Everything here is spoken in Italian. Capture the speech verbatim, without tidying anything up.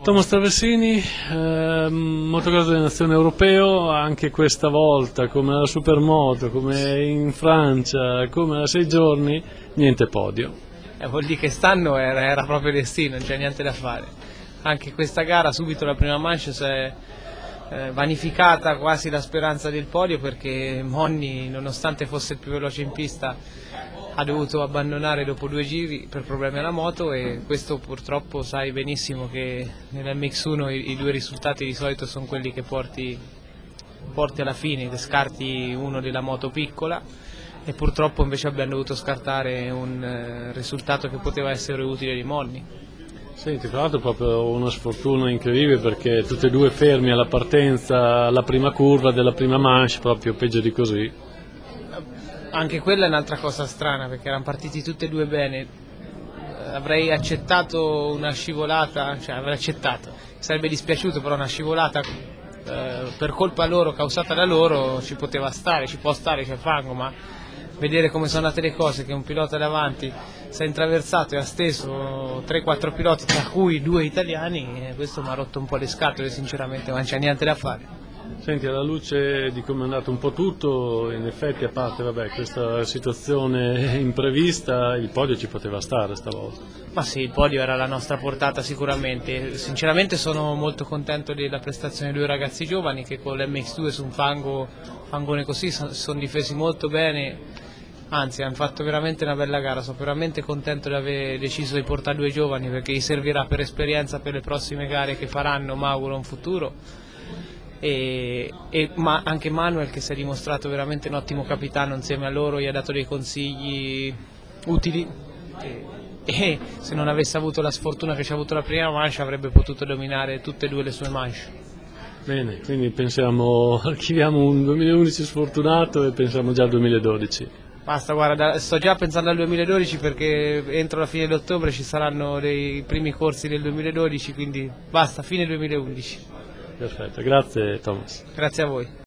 Thomas Traversini, eh, motocross delle nazioni europeo, anche questa volta come alla Supermoto, come in Francia, come alla sei giorni, niente podio. Eh, vuol dire che stanno era, era proprio destino, non c'è niente da fare. Anche questa gara, subito la prima manche, si è eh, vanificata quasi la speranza del podio, perché Monni, nonostante fosse il più veloce in pista, ha dovuto abbandonare dopo due giri per problemi alla moto, e questo purtroppo sai benissimo che nell'M X uno i, i due risultati di solito sono quelli che porti, porti alla fine, che scarti uno della moto piccola, e purtroppo invece abbiamo dovuto scartare un eh, risultato che poteva essere utile di Monni. Senti, tra l'altro proprio una sfortuna incredibile, perché tutti e due fermi alla partenza, alla prima curva della prima manche, proprio peggio di così. Anche quella è un'altra cosa strana, perché erano partiti tutti e due bene. Avrei accettato una scivolata, cioè avrei accettato, sarebbe dispiaciuto, però una scivolata eh, per colpa loro, causata da loro, ci poteva stare, ci può stare, c'è fango, ma vedere come sono andate le cose, che un pilota davanti si è intraversato e ha steso tre quattro piloti, tra cui due italiani, questo mi ha rotto un po' le scatole sinceramente, ma non c'è niente da fare. Senti, alla luce di come è andato un po' tutto, in effetti, a parte vabbè, questa situazione imprevista, il podio ci poteva stare stavolta. Ma sì, il podio era alla nostra portata sicuramente. Sinceramente sono molto contento della prestazione dei due ragazzi giovani, che con l'M X due su un fango, fangone così si sono difesi molto bene, anzi hanno fatto veramente una bella gara. Sono veramente contento di aver deciso di portare due giovani, perché gli servirà per esperienza per le prossime gare che faranno, mi auguro, in futuro. E, e ma anche Manuel, che si è dimostrato veramente un ottimo capitano insieme a loro, gli ha dato dei consigli utili, e, e se non avesse avuto la sfortuna che ci ha avuto la prima manche avrebbe potuto dominare tutte e due le sue manche. Bene, quindi pensiamo, archiviamo un duemilaundici sfortunato e pensiamo già al duemiladodici. Basta, guarda, sto già pensando al duemiladodici, perché entro la fine di ottobre ci saranno dei primi corsi del duemiladodici, quindi basta, fine duemilaundici. Perfetto, grazie Thomas. Grazie a voi.